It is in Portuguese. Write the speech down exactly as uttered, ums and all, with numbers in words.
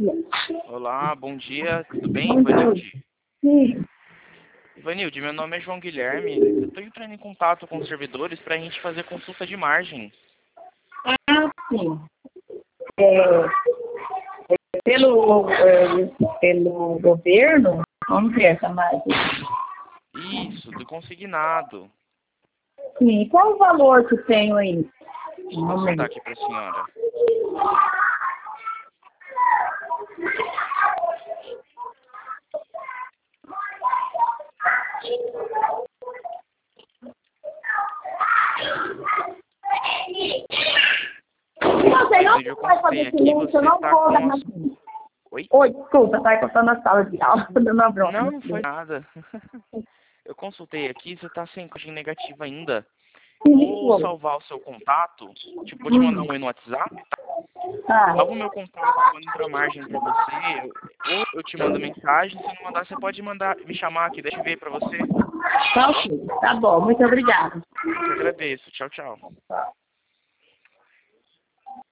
Olá, bom dia, tudo bem, Ivanilde? Sim. Ivanilde, meu nome é João Guilherme. Eu estou entrando em contato com os servidores para a gente fazer consulta de margem. Ah, sim. É, é pelo, é, pelo governo, vamos ver essa margem. Isso, do consignado. Sim, qual o valor que tem aí? Deixa eu consultar aqui para a senhora. Você não Eu vai consultei fazer aqui, silêncio, você eu não está vou com dar as... mais. Oi? Oi, desculpa, tá cortando a sala de aula, tô dando uma bronca. Não, não foi nada. Eu consultei aqui, você está sem margem negativa ainda. Vou Sim, salvar o seu contato, tipo, vou te mandar um oi no WhatsApp. tá. Salva o meu contato, quando entrar margem pra você, eu- ou eu te mando mensagem, se não mandar, você pode mandar, me chamar aqui, deixa eu ver pra você. Tá ok, tá bom, muito obrigada. Eu que agradeço. Tchau, tchau.